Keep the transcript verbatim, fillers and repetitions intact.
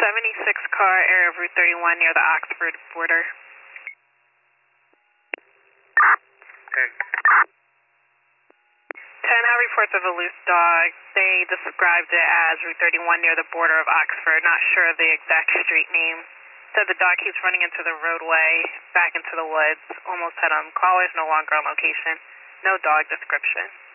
seventy-six car, area of Route thirty-one near the Oxford border. Okay. ten have reports of a loose dog. They described it as Route thirty-one near the border of Oxford. Not sure of the exact street name. Said the dog keeps running into the roadway, back into the woods. Almost had him. Callers no longer on location. No dog description.